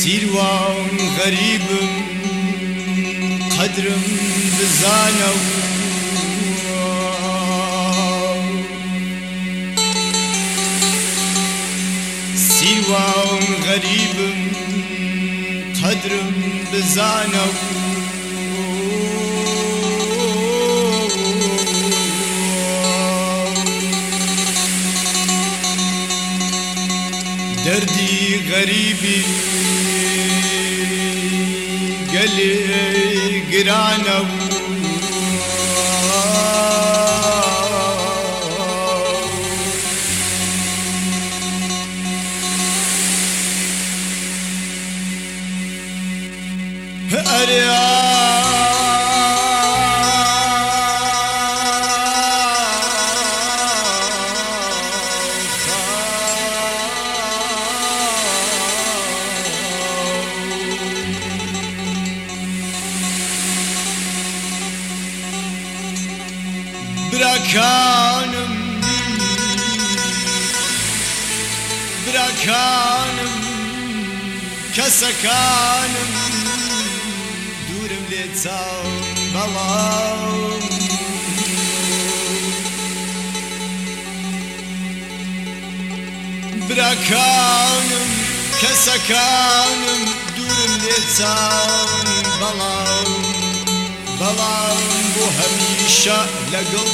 سیروان غریبم قدرم بزانە و سیروان غریبم قدرم بزانە و دردی غریبی گلی گرانە و براکانم براکانم کەسەکانم دوورم لێ چاو بەڵام براکانم کەسەکانم دوورم لێ چاو بەڵام بۆ هەمیشە لەگەڵ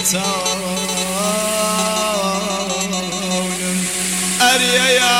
چاونم ئەریەیە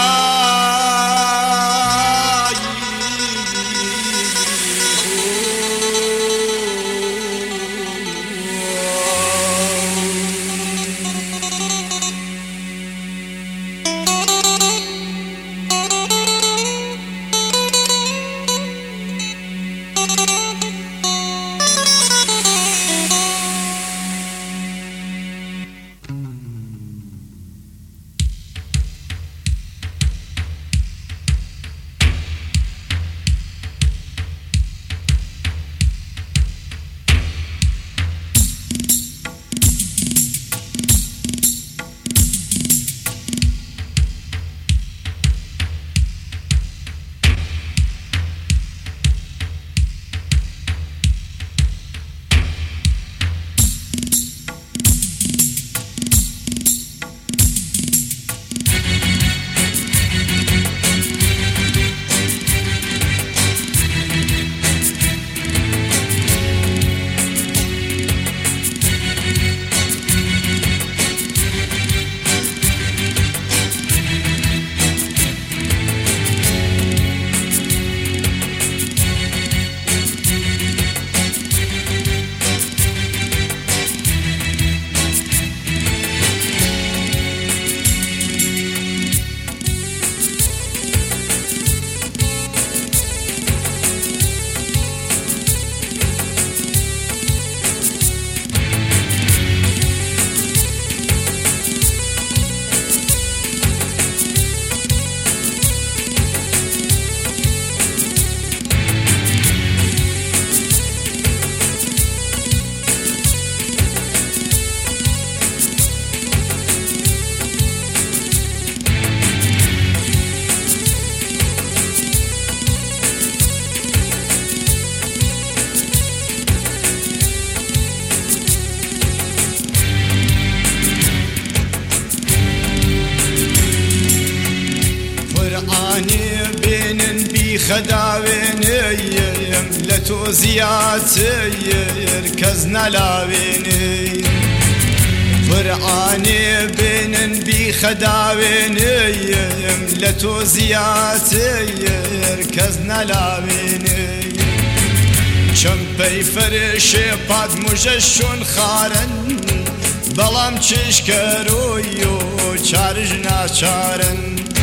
خەداوێنێم لە تۆ زیاتر کەس نەلاوێنێ قورئانێ بێنن بی خەداوێنێم لە تۆ زیاتر کەس نەلاوێنێ چەمپەی فەرشێ پات موژە شۆن خارن بەڵام چشکەرۆی و چارژ ناچارن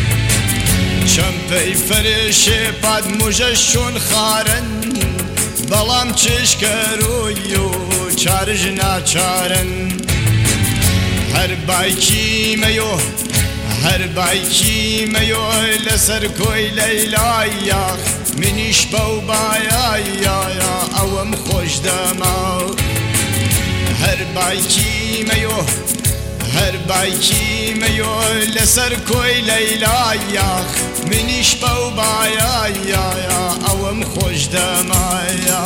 چەمپەی فەرشێ پات موژە شۆن خارن بەڵام چشکەرۆی و چارژ ناچارن هەر بایکی مەیۆ لەسەر کۆی لەیلایە منیش بەو بایایە ئەوەم خۆش دەما هەر بایکی مەیۆ هەر بایکی مەیۆ لەسەر کۆی لەیلایەخ منیش بەو بایایە ئەوەم خۆش دەمایە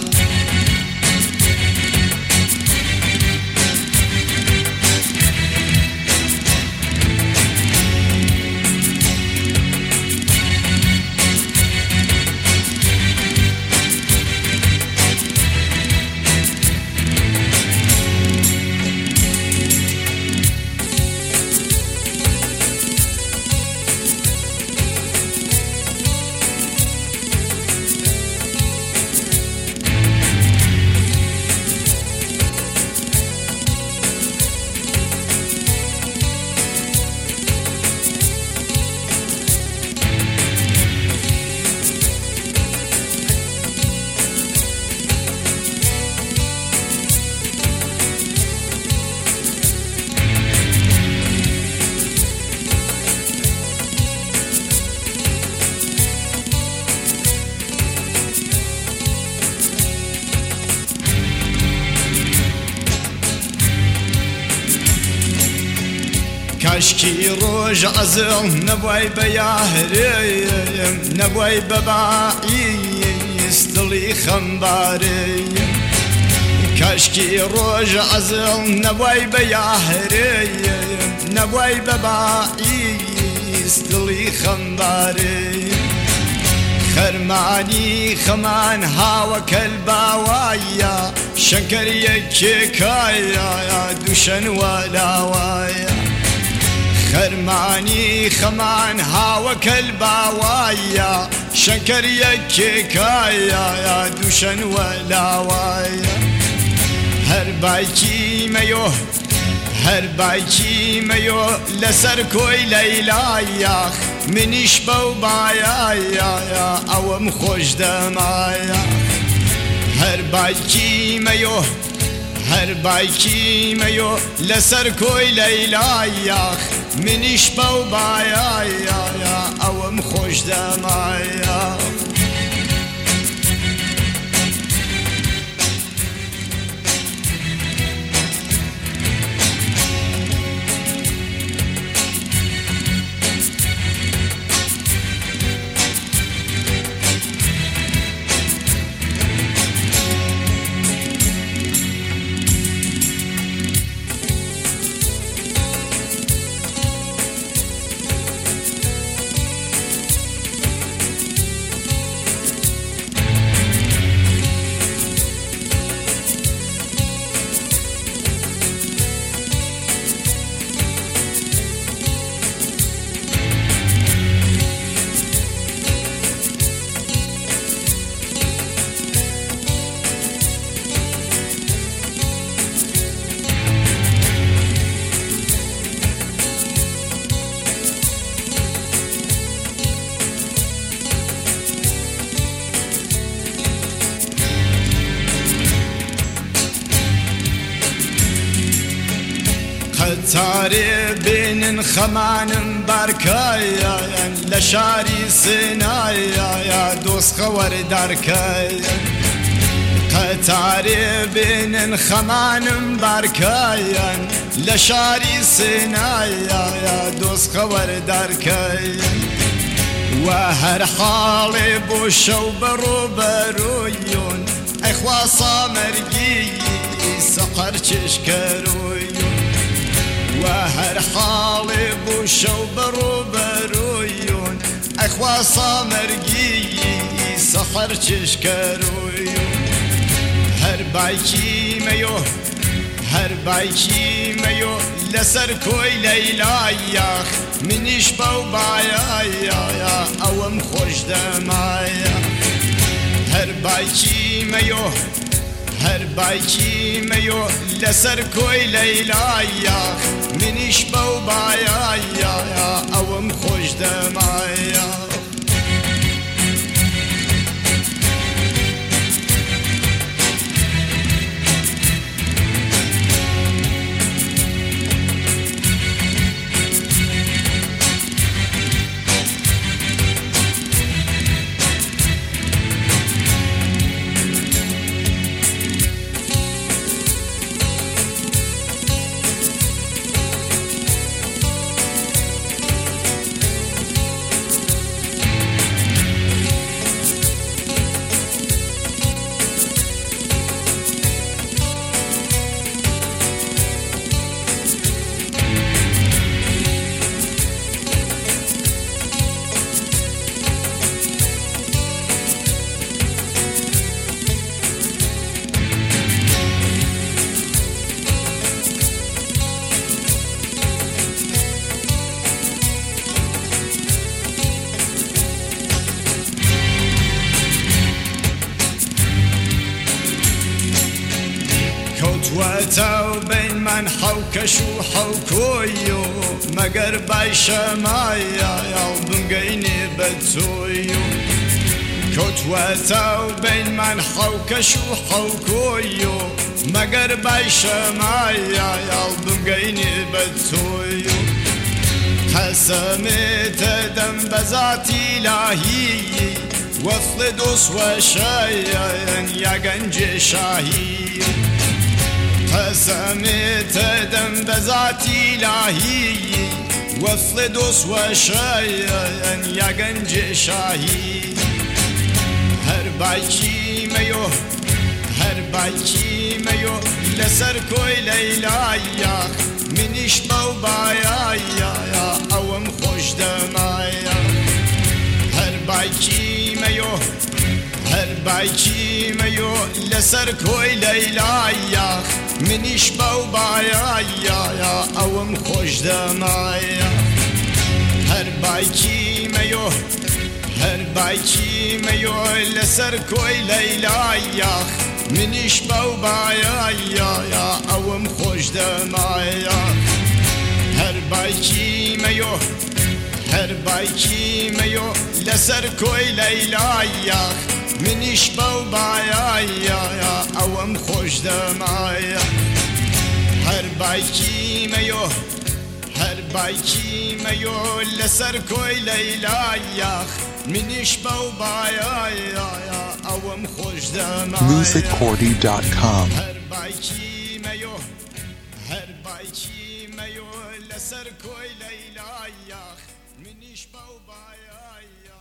کاشکی ڕۆژ عەزڵ نەبوای بە یاهرەیەم نەبوای بە باعیس دڵی خەمبارەیەم کاشکی ڕۆژ عەزڵ نەبوای بە یاهرەیەم نەبوای بە باعیس دڵی خەمبارەیەم خەرمانی خەمان هاوەکەل باوایە شەنکەریەکێکایە دووشەن وەلاوایە خەرمانی خەمان هاوەکەل باوایە شەنکەریەکێکایە دووشەن وەلاوایە هەر بایکی مەیۆ هەر بایکی مەیۆ لەسەر کۆی لەیلایەخ منیش بەو بایایە ئەوەم خۆش دەمایە هەر بایکی مەیۆ هەر بایکی مەیۆ لەسەر کۆی لەیلایەخ منیش بەو بایایە ئەوەم خۆش دەمایە قەتارێ بێنن خەمانم بارکایەن لە شاری سنایە دۆسخە وەردارکایەن قەتارێ بێنن خەمانم بارکایەن لە شاری سنایە دۆسخە وەردارکایەن و هەر حاڵێ بۆ شەو بەڕۆبەرۆیۆن ئەیخوا سامەرگی سەقەر چێشکەرۆیۆن و هەر حاڵێ بۆ شەو بەڕۆبەرۆیۆن ئەیخوا سامەرگی سەقەر چێشکەرۆیۆن هەر بایکی مەیۆ هەر بایکی مەیۆ لەسەر کۆی لەیلایەخ منیش بەو بایایە ئەوەم خۆش دەمایە هەر بایکی مەیۆ هەر بایکی مەیۆ لەسەر کۆی لەیلایەخ منیش بەو بایایە ئەوەم خۆش دەمایە من حوكش وحوكويو مگر بايشمايا يا بنقيني بتويو كوتواتاو بين من حوكش وحوكويو مگر بايشمايا يا بنقيني بتويو قسمت دم بذات إلهي وصل دوس وشايا يا جنج شاهي قسمت دم بذات إلهي وصل دوس وشايا يا جنج شاهي هر بايكي ميو هر بايكي ميو لسر كوي ليلايا منيش باوبايا يا اوم خوش دمايا هر بايكي ميو هر بايكي ميو لسر كوي ليلايا منيش باوبايا يا اوم خوش دمايا هر بايكي ميو هر بايكي ميو لسر كوي ليلايا منيش باوبايا يا اوم خوش دمايا هر بايكي ميو هر بايكي ميو لسر كوي ليلايا منيش باوبايا يا اوم خوش دمايا هر بايكي ميو هر بايكي ميو لسر كوي ليلايا منيش باوبايا يا اوم خوش دمايا musiccordy.com هر بايكي ميو هر بايكي ميو لسر كوي ليلايا منيش باوبايا